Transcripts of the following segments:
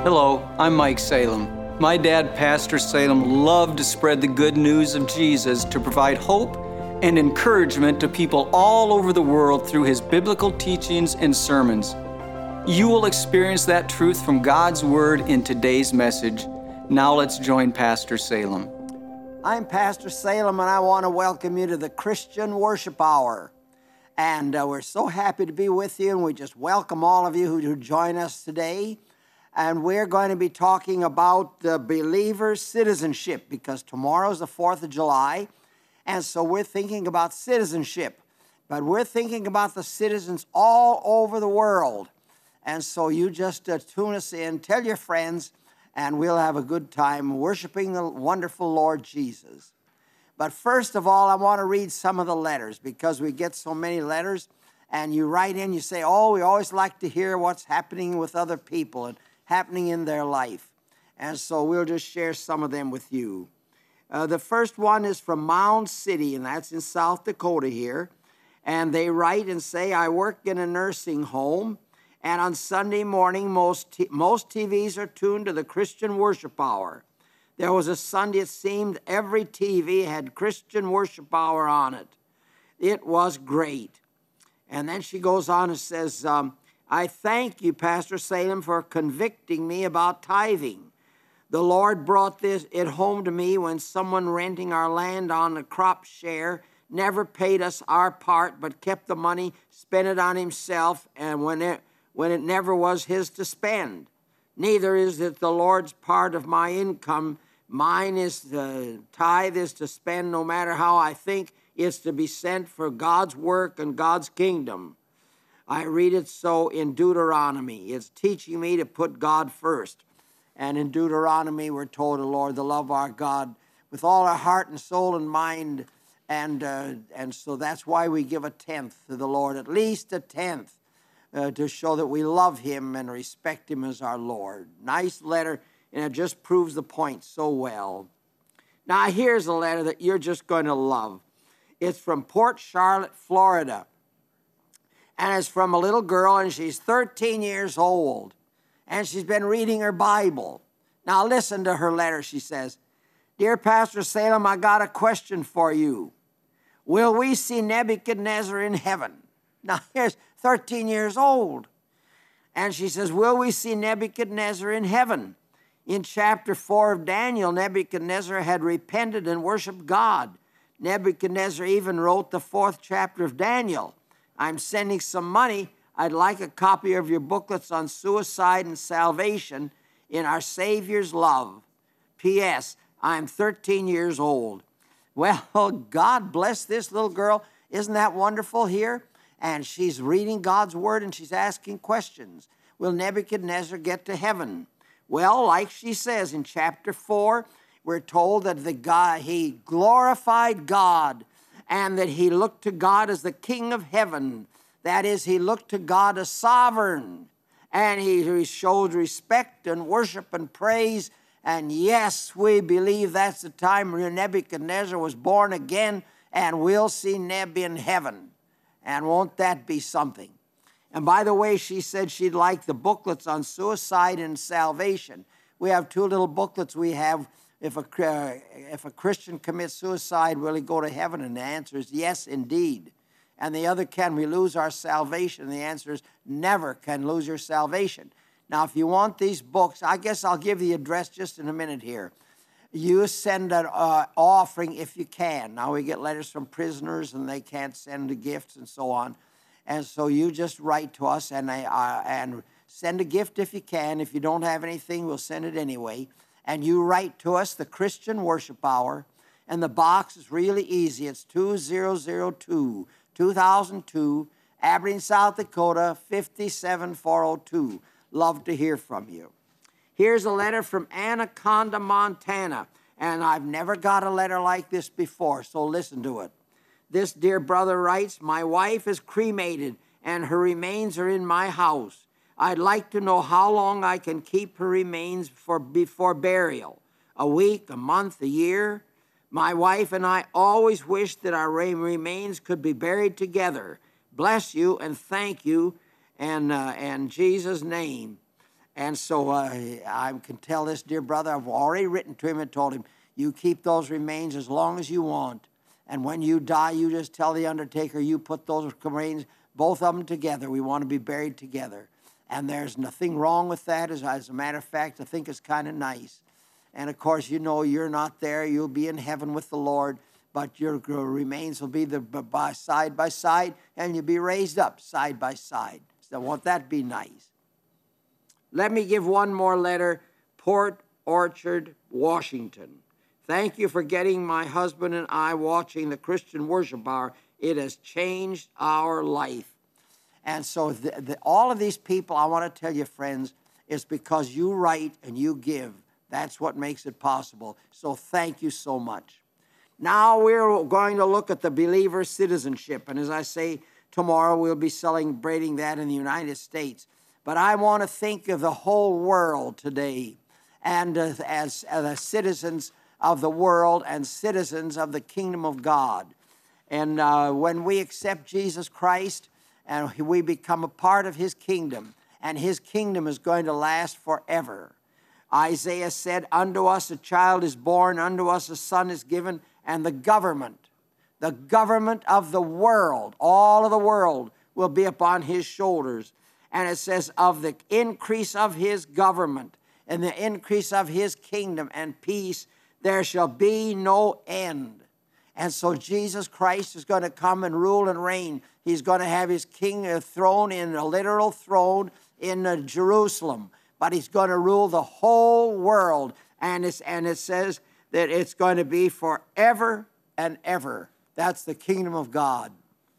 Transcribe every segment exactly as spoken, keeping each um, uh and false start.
Hello, I'm Mike Salem. My dad, Pastor Salem, loved to spread the good news of Jesus to provide hope and encouragement to people all over the world through his biblical teachings and sermons. You will experience that truth from God's Word in today's message. Now let's join Pastor Salem. I'm Pastor Salem, and I want to welcome you to the Christian Worship Hour. And uh, we're so happy to be with you, and we just welcome all of you who, who join us today. And we're going to be talking about the believer's citizenship, because tomorrow's the fourth of July, and so we're thinking about citizenship. But we're thinking about the citizens all over the world. And so you just uh, tune us in, tell your friends, and we'll have a good time worshiping the wonderful Lord Jesus. But first of all, I want to read some of the letters, because we get so many letters, and you write in, you say, oh, we always like to hear what's happening with other people and happening in their life. And so we'll just share some of them with you. Uh, the first one is from Mound City, and that's in South Dakota here. And they write and say, I work in a nursing home, and on Sunday morning, most, t- most T Vs are tuned to the Christian Worship Hour. There was a Sunday, it seemed every T V had Christian Worship Hour on it. It was great. And then she goes on and says, um, I thank you, Pastor Salem, for convicting me about tithing. The Lord brought this it home to me when someone renting our land on the crop share never paid us our part, but kept the money, spent it on himself, and when it, when it never was his to spend. Neither is it the Lord's part of my income. Mine is the tithe is to spend no matter how I think it's to be sent for God's work and God's kingdom. I read it so in Deuteronomy. It's teaching me to put God first. And in Deuteronomy, we're told, the Lord, to love our God with all our heart and soul and mind. And, uh, and so that's why we give a tenth to the Lord, at least a tenth, uh, to show that we love him and respect him as our Lord. Nice letter, and it just proves the point so well. Now, here's a letter that you're just going to love. It's from Port Charlotte, Florida. And it's from a little girl, and she's thirteen years old. And she's been reading her Bible. Now listen to her letter. She says, Dear Pastor Salem, I got a question for you. Will we see Nebuchadnezzar in heaven? Now here's thirteen years old. And she says, will we see Nebuchadnezzar in heaven? In chapter four of Daniel, Nebuchadnezzar had repented and worshiped God. Nebuchadnezzar even wrote the fourth chapter of Daniel. I'm sending some money. I'd like a copy of your booklets on suicide and salvation in our Savior's love. P S. I'm thirteen years old. Well, God bless this little girl. Isn't that wonderful here? And she's reading God's word and she's asking questions. Will Nebuchadnezzar get to heaven? Well, like she says in chapter four, we're told that the God, he glorified God, and that he looked to God as the King of heaven. That is, he looked to God as sovereign, and he, he showed respect and worship and praise. And yes, we believe that's the time when Nebuchadnezzar was born again, and we'll see Neb in heaven. And won't that be something? And by the way, she said she'd like the booklets on suicide and salvation. We have two little booklets we have. If a, uh, if a Christian commits suicide, will he go to heaven? And the answer is yes, indeed. And the other, can we lose our salvation? And the answer is never can lose your salvation. Now, if you want these books, I guess I'll give the address just in a minute here. You send an uh, offering if you can. Now, we get letters from prisoners, and they can't send the gifts and so on. And so you just write to us and, uh, and send a gift if you can. If you don't have anything, we'll send it anyway. And you write to us, the Christian Worship Hour, and the box is really easy. It's two thousand two, two thousand two, Aberdeen, South Dakota, five seven four oh two. Love to hear from you. Here's a letter from Anaconda, Montana, and I've never got a letter like this before, so listen to it. This dear brother writes, my wife is cremated, and her remains are in my house. I'd like to know how long I can keep her remains for before burial. A week, a month, a year. My wife and I always wished that our remains could be buried together. Bless you and thank you, and uh, in Jesus' name. And so uh, I can tell this dear brother, I've already written to him and told him, you keep those remains as long as you want. And when you die, you just tell the undertaker, you put those remains, both of them together. We want to be buried together. And there's nothing wrong with that. As, as a matter of fact, I think it's kind of nice. And of course, you know, you're not there. You'll be in heaven with the Lord, but your remains will be the, by side by side, and you'll be raised up side by side. So won't that be nice? Let me give one more letter. Port Orchard, Washington. Thank you for getting my husband and I watching the Christian Worship Hour. It has changed our life. And so the, the, all of these people, I want to tell you, friends, it's because you write and you give. That's what makes it possible. So thank you so much. Now we're going to look at the believer's citizenship. And as I say, tomorrow we'll be celebrating that in the United States. But I want to think of the whole world today, and uh, as uh, citizens of the world and citizens of the kingdom of God. And uh, when we accept Jesus Christ and we become a part of his kingdom, and his kingdom is going to last forever. Isaiah said, unto us a child is born, unto us a son is given, and the government, the government of the world, all of the world will be upon his shoulders. And it says, of the increase of his government and the increase of his kingdom and peace, there shall be no end. And so Jesus Christ is going to come and rule and reign. He's going to have his king throne in a literal throne in uh, Jerusalem. But he's going to rule the whole world. And, it's, and it says that it's going to be forever and ever. That's the kingdom of God.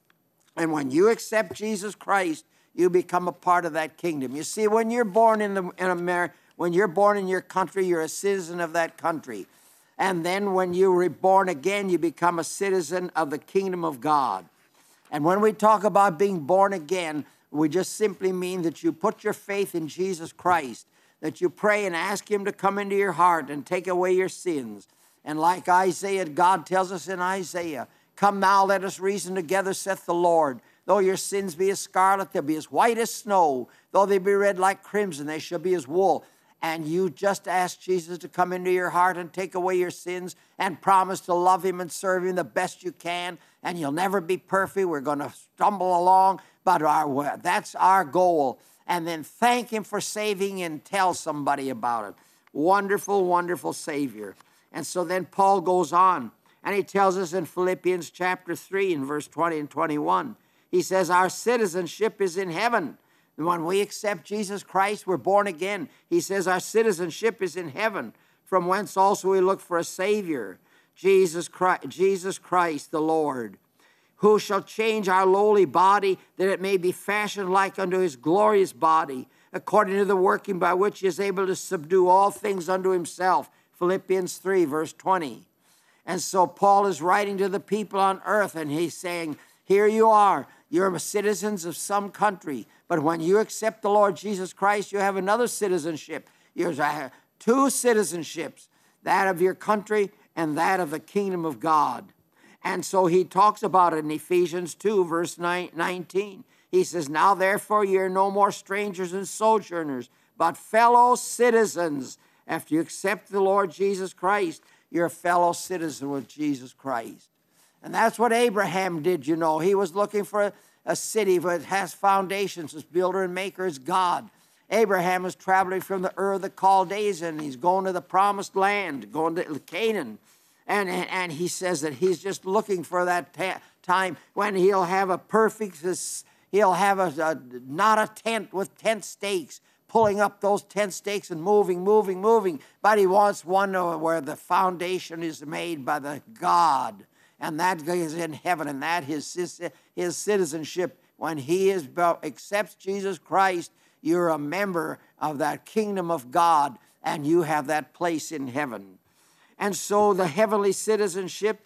And when you accept Jesus Christ, you become a part of that kingdom. You see, when you're born in, the, in America, when you're born in your country, you're a citizen of that country. And then when you're reborn again, you become a citizen of the kingdom of God. And when we talk about being born again, we just simply mean that you put your faith in Jesus Christ, that you pray and ask him to come into your heart and take away your sins. And like Isaiah, God tells us in Isaiah, come now, let us reason together, saith the Lord. Though your sins be as scarlet, they'll be as white as snow. Though they be red like crimson, they shall be as wool. And you just ask Jesus to come into your heart and take away your sins and promise to love him and serve him the best you can. And you'll never be perfect. We're going to stumble along, but our, that's our goal. And then thank him for saving and tell somebody about it. Wonderful, wonderful Savior. And so then Paul goes on, and he tells us in Philippians chapter three in verse twenty and twenty-one, he says, our citizenship is in heaven. And when we accept Jesus Christ, we're born again. He says our citizenship is in heaven, from whence also we look for a Savior, Jesus Christ, Jesus Christ the Lord, who shall change our lowly body, that it may be fashioned like unto his glorious body, according to the working by which he is able to subdue all things unto himself. Philippians three, verse twenty. And so Paul is writing to the people on earth, and he's saying, here you are. You're citizens of some country. But when you accept the Lord Jesus Christ, you have another citizenship. You have two citizenships, that of your country and that of the kingdom of God. And so he talks about it in Ephesians two, verse nineteen. He says, now therefore ye are no more strangers and sojourners, but fellow citizens. After you accept the Lord Jesus Christ, you're a fellow citizen with Jesus Christ. And that's what Abraham did, you know. He was looking for a, a city that has foundations. Its builder and maker is God. Abraham is traveling from the Ur of the Chaldees, and he's going to the promised land, going to Canaan. And, and, and he says that he's just looking for that ta- time when he'll have a perfect, he'll have a, a not a tent with tent stakes, pulling up those tent stakes and moving, moving, moving. But he wants one where the foundation is made by the God. And that is in heaven, and that is his, his citizenship. When he is, accepts Jesus Christ, you're a member of that kingdom of God, and you have that place in heaven. And so the heavenly citizenship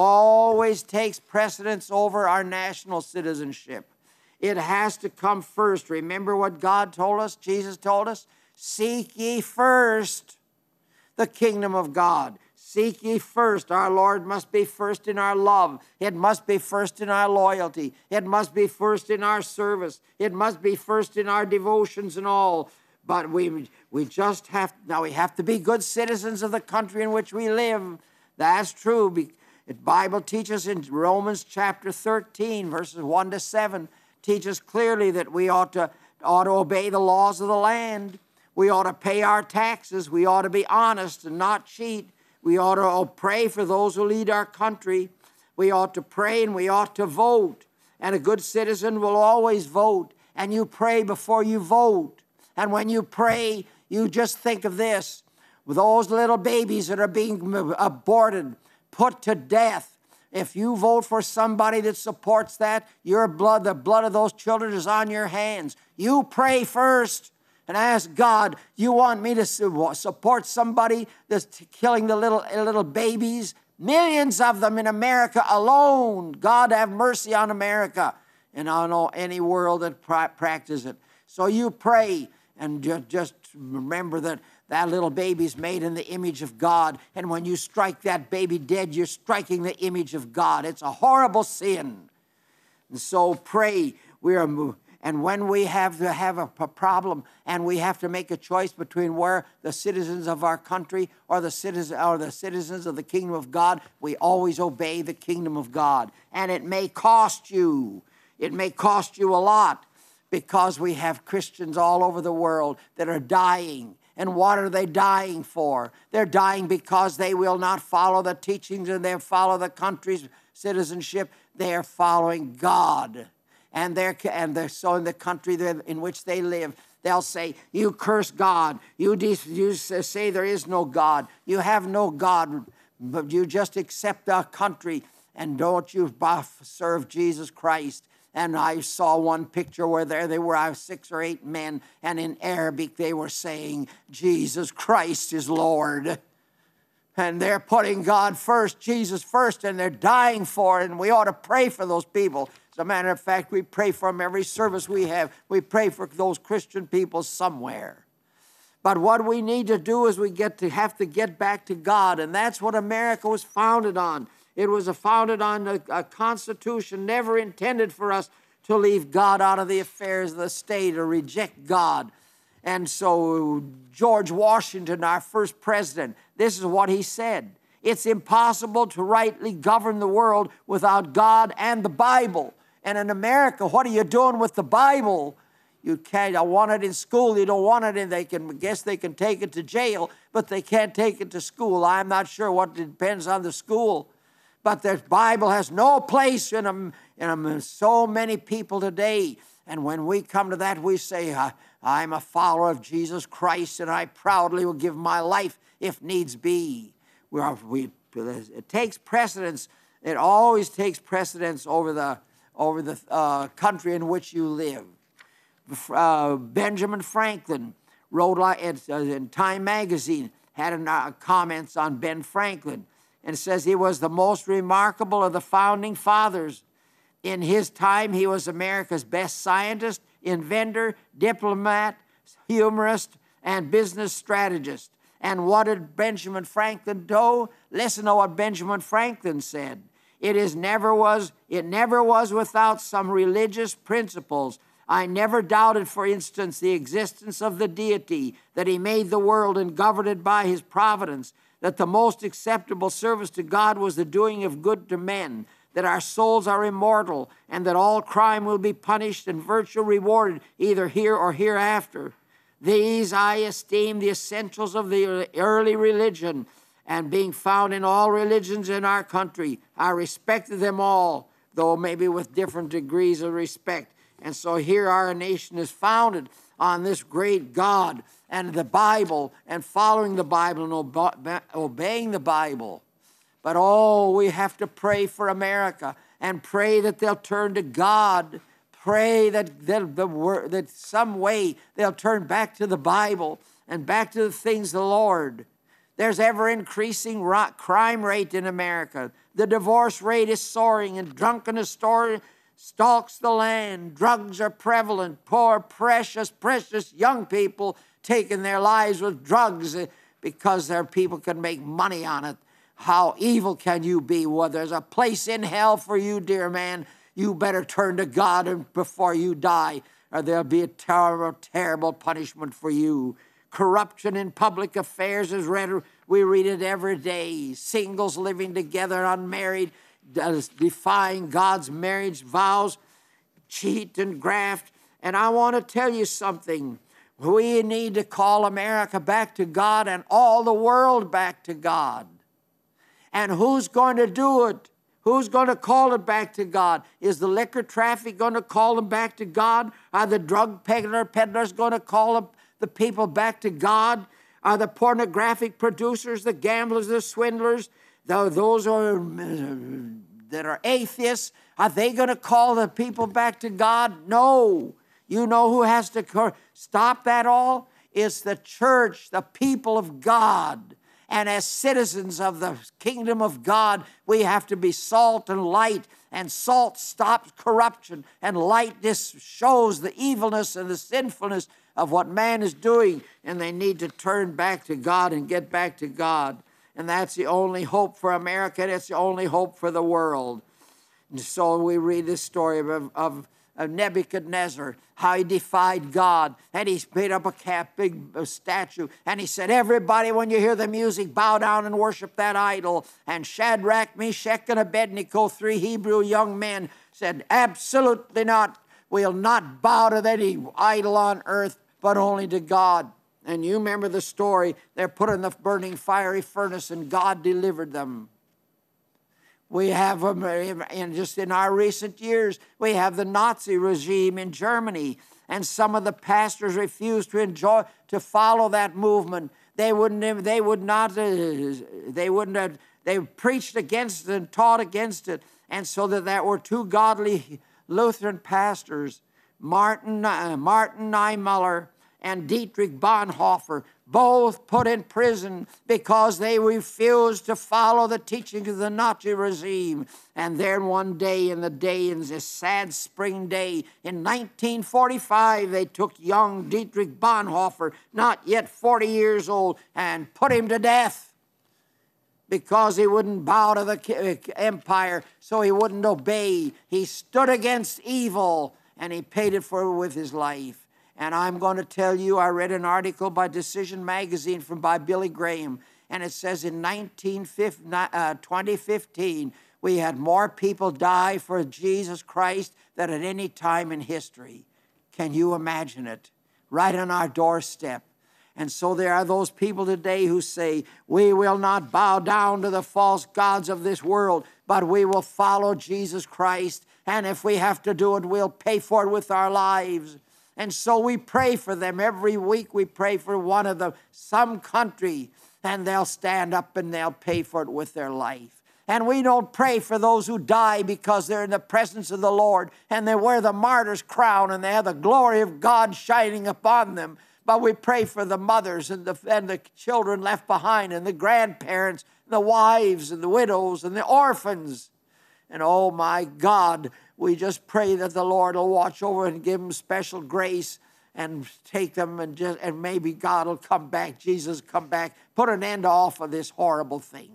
always takes precedence over our national citizenship. It has to come first. Remember what God told us, Jesus told us? Seek ye first the kingdom of God. Seek ye first. Our Lord must be first in our love. It must be first in our loyalty. It must be first in our service. It must be first in our devotions and all. But we, we just have, now we have to be good citizens of the country in which we live. That's true. The Bible teaches in Romans chapter thirteen, verses one to seven, teaches clearly that we ought to, ought to obey the laws of the land. We ought to pay our taxes. We ought to be honest and not cheat. We ought to pray for those who lead our country. We ought to pray and we ought to vote. And a good citizen will always vote. And you pray before you vote. And when you pray, you just think of this. With those little babies that are being aborted, put to death, if you vote for somebody that supports that, your blood, the blood of those children is on your hands. You pray first and ask God, you want me to support somebody that's killing the little, little babies? Millions of them in America alone. God have mercy on America and on any world that practices it. So you pray and just remember that that little baby's made in the image of God. And when you strike that baby dead, you're striking the image of God. It's a horrible sin. And so pray. We are, and when we have to have a, a problem and we have to make a choice between where the citizens of our country or the citizens or the citizens of the kingdom of God, we always obey the kingdom of God. And it may cost you. It may cost you a lot because we have Christians all over the world that are dying. And what are they dying for? They're dying because they will not follow the teachings and they follow the country's citizenship. They are following God. And they're, and they're so in the country in which they live, they'll say, you curse God. You, de- you say there is no God. You have no God, but you just accept our country and don't you serve Jesus Christ. And I saw one picture where there they were six or eight men, and in Arabic they were saying, Jesus Christ is Lord. And they're putting God first, Jesus first, and they're dying for it, and we ought to pray for those people. As a matter of fact, we pray for them every service we have. We pray for those Christian people somewhere. But what we need to do is we get to have to get back to God, and that's what America was founded on. It was founded on a, a constitution never intended for us to leave God out of the affairs of the state or reject God. And so George Washington, our first president, this is what he said. It's impossible to rightly govern the world without God and the Bible. And in America, what are you doing with the Bible? You can't, I want it in school, you don't want it in, they can, I guess they can take it to jail, but they can't take it to school. I'm not sure what, it depends on the school. But the Bible has no place in them, in them, so many people today. And when we come to that, we say, I'm a follower of Jesus Christ, and I proudly will give my life if needs be. We are, we, it takes precedence. It always takes precedence over the, over the uh, country in which you live. Uh, Benjamin Franklin wrote uh, in Time magazine, had an, uh, comments on Ben Franklin, and says he was the most remarkable of the founding fathers. In his time, he was America's best scientist, inventor, diplomat, humorist, and business strategist. And what did Benjamin Franklin do? Listen to what Benjamin Franklin said. It is never was, it never was without some religious principles. I never doubted, for instance, the existence of the deity, that he made the world and governed it by his providence, that the most acceptable service to God was the doing of good to men, that our souls are immortal, and that all crime will be punished and virtue rewarded either here or hereafter. These I esteem the essentials of the early religion, and being found in all religions in our country, I respected them all, though maybe with different degrees of respect. And so here our nation is founded on this great God and the Bible and following the Bible and obe- obeying the Bible. But oh, we have to pray for America and pray that they'll turn to God. Pray that, that, the word, that some way they'll turn back to the Bible and back to the things of the Lord. There's ever-increasing crime rate in America. The divorce rate is soaring, and drunkenness stalks the land. Drugs are prevalent. Poor, precious, precious young people taking their lives with drugs because their people can make money on it. How evil can you be? Well, there's a place in hell for you, dear man. You better turn to God before you die. or there'll be a terrible, terrible punishment for you. Corruption in public affairs is read, we read it every day. Singles living together, unmarried, defying God's marriage vows, cheat and graft. And I want to tell you something. We need to call America back to God and all the world back to God. And who's going to do it? Who's going to call it back to God? Is the liquor traffic going to call them back to God? Are the drug peddler peddlers going to call them, the people back to God? Are the pornographic producers, the gamblers, the swindlers, the, those are, that are atheists, are they going to call the people back to God? No. You know who has to stop that all? It's the church, the people of God. And as citizens of the kingdom of God, we have to be salt and light. And salt stops corruption, and light just shows the evilness and the sinfulness of what man is doing. And they need to turn back to God and get back to God. And that's the only hope for America. That's the only hope for the world. And so we read this story of, of Of Nebuchadnezzar, how he defied God, and he made up a cap, big a statue, and he said, everybody, when you hear the music, bow down and worship that idol. And Shadrach, Meshach, and Abednego, three Hebrew young men, said, absolutely not. We'll not bow to any idol on earth, but only to God. And you remember the story. They're put in the burning fiery furnace, and God delivered them. We have, um, in just in our recent years, we have the Nazi regime in Germany, and some of the pastors refused to enjoy to follow that movement. They wouldn't. They would not. Uh, they wouldn't. Have, they preached against it and taught against it, and so that there were two godly Lutheran pastors, Martin uh, Martin Niemöller and Dietrich Bonhoeffer, both put in prison because they refused to follow the teachings of the Nazi regime. And then one day in the day, in this sad spring day, in nineteen forty-five, they took young Dietrich Bonhoeffer, not yet forty years old, and put him to death because he wouldn't bow to the empire, so he wouldn't obey. He stood against evil, and he paid it for with his life. And I'm going to tell you, I read an article by Decision Magazine from by Billy Graham, and it says in twenty fifteen, we had more people die for Jesus Christ than at any time in history. Can you imagine it? Right on our doorstep. And so there are those people today who say, we will not bow down to the false gods of this world, but we will follow Jesus Christ. And if we have to do it, we'll pay for it with our lives. And so we pray for them. Every week we pray for one of them, some country, and they'll stand up and they'll pay for it with their life. And we don't pray for those who die because they're in the presence of the Lord and they wear the martyr's crown and they have the glory of God shining upon them. But we pray for the mothers and the, and the children left behind and the grandparents, the wives and the widows and the orphans. And oh my God, we just pray that the Lord will watch over and give them special grace and take them and just, and maybe God will come back, Jesus come back, put an end off of this horrible thing.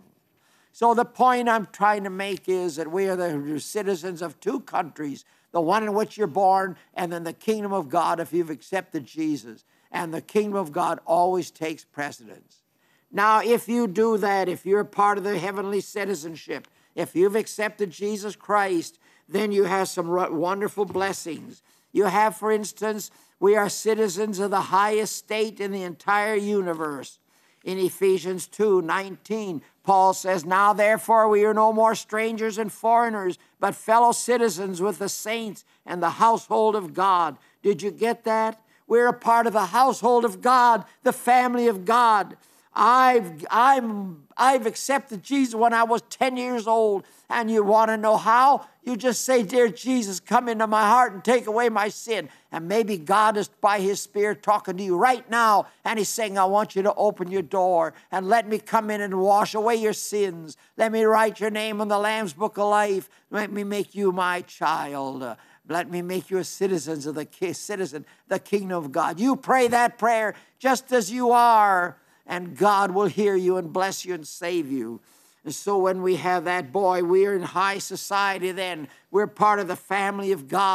So the point I'm trying to make is that we are the citizens of two countries, the one in which you're born and then the kingdom of God if you've accepted Jesus. And the kingdom of God always takes precedence. Now, if you do that, if you're part of the heavenly citizenship, if you've accepted Jesus Christ, then you have some wonderful blessings. You have, for instance, we are citizens of the highest state in the entire universe. In Ephesians two nineteen, Paul says, now therefore we are no more strangers and foreigners, but fellow citizens with the saints and the household of God. Did you get that? We're a part of the household of God, the family of God. I've, I'm, I've accepted Jesus when I was ten years old. And you want to know how? You just say, dear Jesus, come into my heart and take away my sin. And maybe God is by his Spirit talking to you right now. And he's saying, I want you to open your door and let me come in and wash away your sins. Let me write your name in the Lamb's Book of Life. Let me make you my child. Let me make you a citizen of the citizen, the kingdom of God. You pray that prayer just as you are. And God will hear you and bless you and save you. And so when we have that boy, we're in high society then. We're part of the family of God.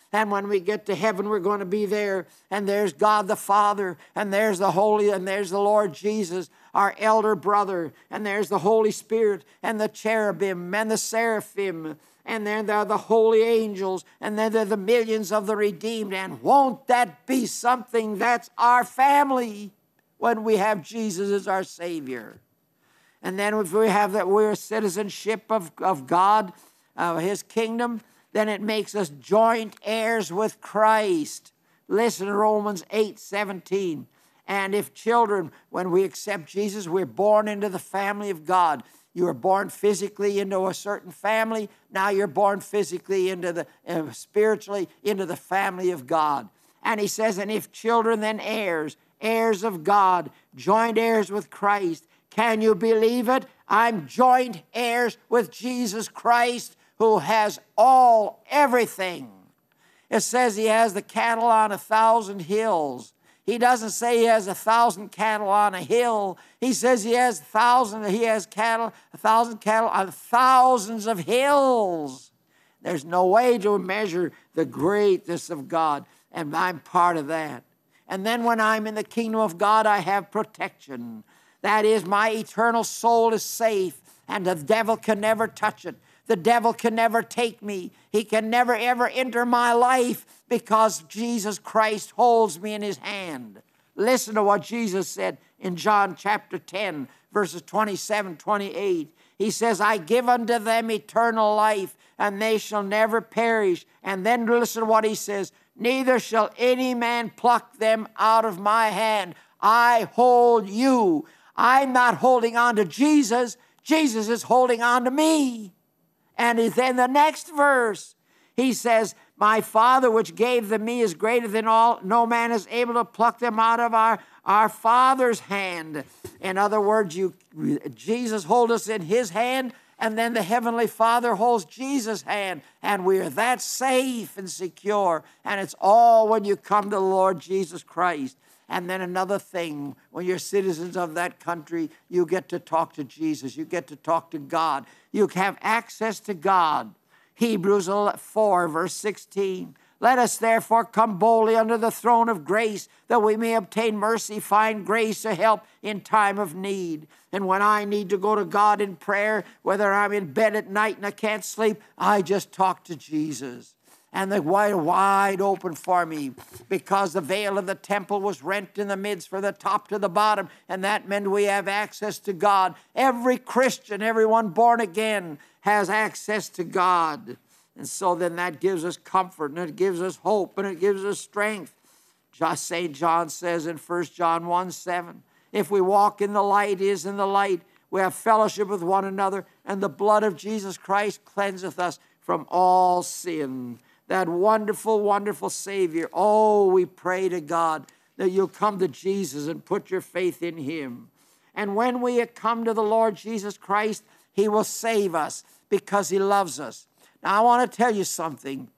And when we get to heaven, we're going to be there. And there's God the Father, and there's the Holy, and there's the Lord Jesus, our elder brother, and there's the Holy Spirit, and the cherubim, and the seraphim, and then there are the holy angels, and then there are the millions of the redeemed. And won't that be something? That's our family when we have Jesus as our Savior. And then if we have that we're a citizenship of, of God, uh, His kingdom, then it makes us joint heirs with Christ. Listen to Romans eight seventeen. And if children, when we accept Jesus, we're born into the family of God. You were born physically into a certain family. Now you're born physically into the, uh, spiritually into the family of God. And he says, and if children, then heirs, heirs of God, joint heirs with Christ. Can you believe it? I'm joint heirs with Jesus Christ, who has all, everything. It says he has the cattle on a thousand hills. He doesn't say he has a thousand cattle on a hill. He says he has thousand, he has cattle, a thousand cattle on thousands of hills. There's no way to measure the greatness of God, and I'm part of that. And then when I'm in the kingdom of God, I have protection. That is, my eternal soul is safe, and the devil can never touch it. The devil can never take me. He can never, ever enter my life because Jesus Christ holds me in his hand. Listen to what Jesus said in John chapter ten, verses twenty-seven, twenty-eight. He says, I give unto them eternal life, and they shall never perish. And then listen to what he says, neither shall any man pluck them out of my hand. I hold you. I'm not holding on to Jesus. Jesus is holding on to me. And then the next verse, he says, my Father which gave them me is greater than all. No man is able to pluck them out of our, our Father's hand. In other words, you, Jesus holds us in his hand, and then the Heavenly Father holds Jesus' hand. And we are that safe and secure. And it's all when you come to the Lord Jesus Christ. And then another thing, when you're citizens of that country, you get to talk to Jesus. You get to talk to God. You have access to God. Hebrews four, verse sixteen. Let us therefore come boldly under the throne of grace, that we may obtain mercy, find grace to help in time of need. And when I need to go to God in prayer, whether I'm in bed at night and I can't sleep, I just talk to Jesus. And they're wide, wide open for me, because the veil of the temple was rent in the midst from the top to the bottom, and that meant we have access to God. Every Christian, everyone born again, has access to God. And so then that gives us comfort, and it gives us hope, and it gives us strength. Just Saint John says in First John one seven, if we walk in the light, he is in the light, we have fellowship with one another, and the blood of Jesus Christ cleanseth us from all sin. That wonderful, wonderful Savior. Oh, we pray to God that you'll come to Jesus and put your faith in him. And when we come to the Lord Jesus Christ, he will save us because he loves us. Now, I want to tell you something.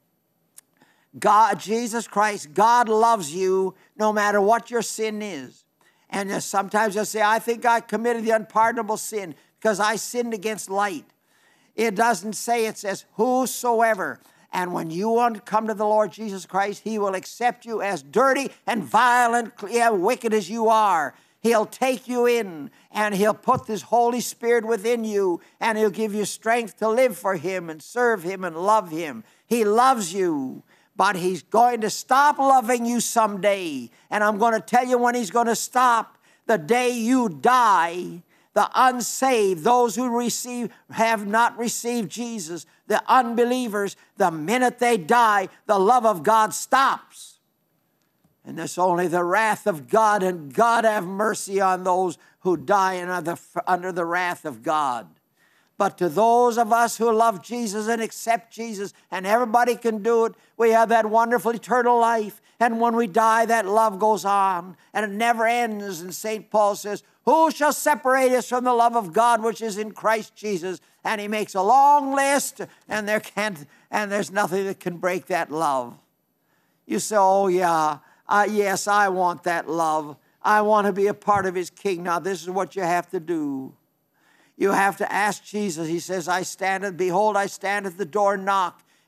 God, Jesus Christ, God loves you no matter what your sin is. And sometimes you'll say, I think I committed the unpardonable sin because I sinned against light. It doesn't say, it says, whosoever. And when you want to come to the Lord Jesus Christ, he will accept you as dirty and violent, yeah, wicked as you are. He'll take you in, and he'll put this Holy Spirit within you, and he'll give you strength to live for him and serve him and love him. He loves you, but he's going to stop loving you someday. And I'm going to tell you when he's going to stop. The day you die, the unsaved, those who receive, have not received Jesus, the unbelievers, the minute they die, the love of God stops. And there's only the wrath of God, and God have mercy on those who die under, under the wrath of God. But to those of us who love Jesus and accept Jesus, and everybody can do it, we have that wonderful eternal life. And when we die, that love goes on, and it never ends. And Saint Paul says, who shall separate us from the love of God which is in Christ Jesus? And he makes a long list, and there can't, and there's nothing that can break that love. You say, oh yeah, uh, yes, I want that love. I want to be a part of his kingdom. Now this is what you have to do. You have to ask Jesus. He says, I stand at, behold, I stand at the door and knock.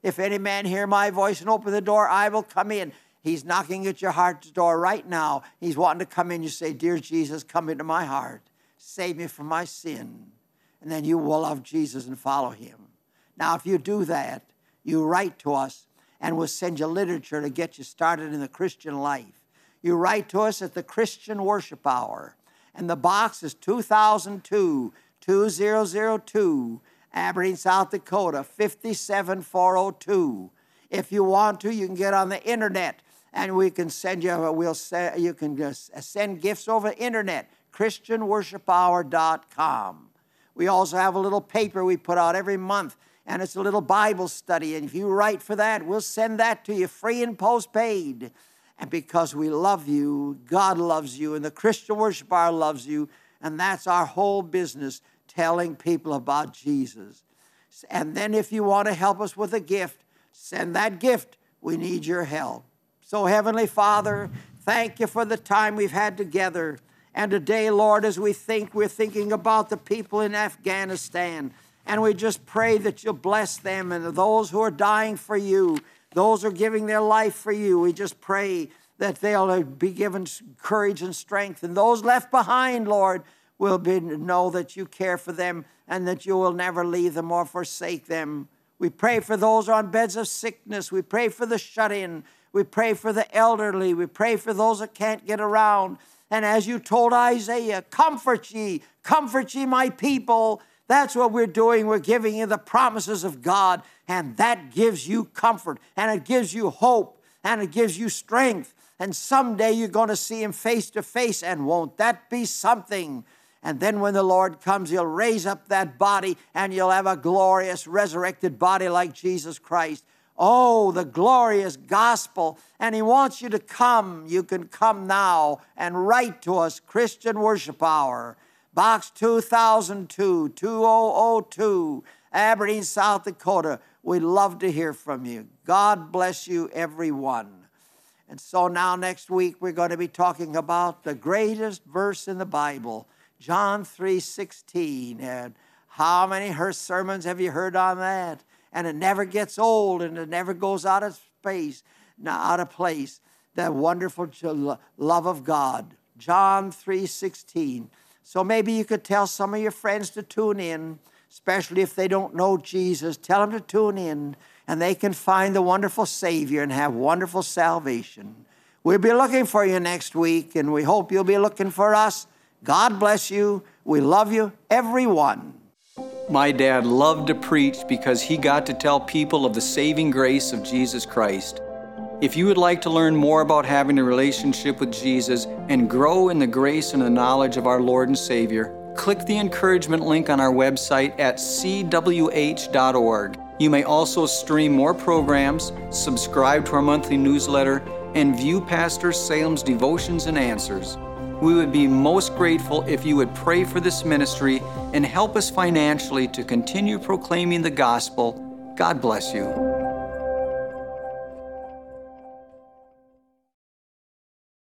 If any man hear my voice and open the door, I will come in. He's knocking at your heart's door right now. He's wanting to come in. You say, dear Jesus, come into my heart. Save me from my sin. And then you will love Jesus and follow him. Now, if you do that, you write to us, and we'll send you literature to get you started in the Christian life. You write to us at the Christian Worship Hour. And the box is two thousand two, two thousand two, Aberdeen, South Dakota, five seven four oh two. If you want to, you can get on the internet, and we can send you, we'll say, you can just send gifts over the internet, christian worship hour dot com. We also have a little paper we put out every month, and it's a little Bible study. And if you write for that, we'll send that to you free and postpaid. And because we love you, God loves you, and the Christian Worship Hour loves you, and that's our whole business, telling people about Jesus. And then if you want to help us with a gift, send that gift. We need your help. So, Heavenly Father, thank you for the time we've had together. And today, Lord, as we think, we're thinking about the people in Afghanistan. And we just pray that you'll bless them and those who are dying for you, those who are giving their life for you. We just pray that they'll be given courage and strength. And those left behind, Lord, will be, know that you care for them and that you will never leave them or forsake them. We pray for those on beds of sickness. We pray for the shut-in. We pray for the elderly. We pray for those that can't get around. And as you told Isaiah, comfort ye, comfort ye my people. That's what we're doing. We're giving you the promises of God, and that gives you comfort, and it gives you hope, and it gives you strength. And someday you're going to see him face to face, and won't that be something? And then when the Lord comes, he'll raise up that body, and you'll have a glorious resurrected body like Jesus Christ. Oh, the glorious gospel. And he wants you to come. You can come now and write to us, Christian Worship Hour, Box two thousand two, two thousand two, Aberdeen, South Dakota. We'd love to hear from you. God bless you, everyone. And so now next week we're going to be talking about the greatest verse in the Bible, John three sixteen. And how many her sermons have you heard on that? And it never gets old, and it never goes out of space, out of place. That wonderful love of God. John three sixteen. So maybe you could tell some of your friends to tune in, especially if they don't know Jesus. Tell them to tune in, and they can find the wonderful Savior and have wonderful salvation. We'll be looking for you next week, and we hope you'll be looking for us. God bless you. We love you, everyone. My dad loved to preach because he got to tell people of the saving grace of Jesus Christ. If you would like to learn more about having a relationship with Jesus and grow in the grace and the knowledge of our Lord and Savior, click the encouragement link on our website at c w h dot org. You may also stream more programs, subscribe to our monthly newsletter, and view Pastor Salem's devotions and answers. We would be most grateful if you would pray for this ministry and help us financially to continue proclaiming the gospel. God bless you.